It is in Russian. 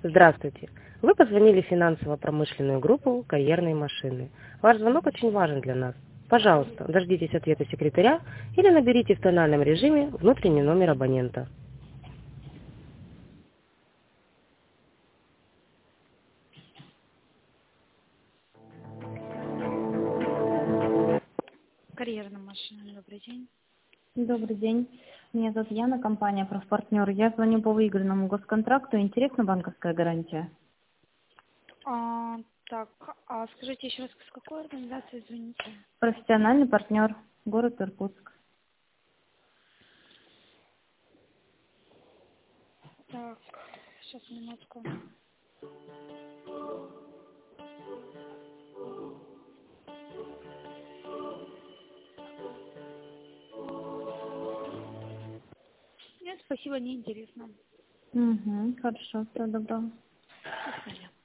Здравствуйте. Вы позвонили в финансово-промышленную группу «Карьерные машины». Ваш звонок очень важен для нас. Пожалуйста, дождитесь ответа секретаря или наберите в тональном режиме внутренний номер абонента. Карьерная машина, добрый день. Добрый день. Меня зовут Яна, компания «Профпартнер». Я звоню по выигранному госконтракту. Интересна банковская гарантия? Так, скажите еще раз, с какой организации звоните? Профессиональный партнер, город Иркутск. Так, сейчас, минутку. Нет, спасибо, неинтересно. Хорошо, всего доброго. До свидания.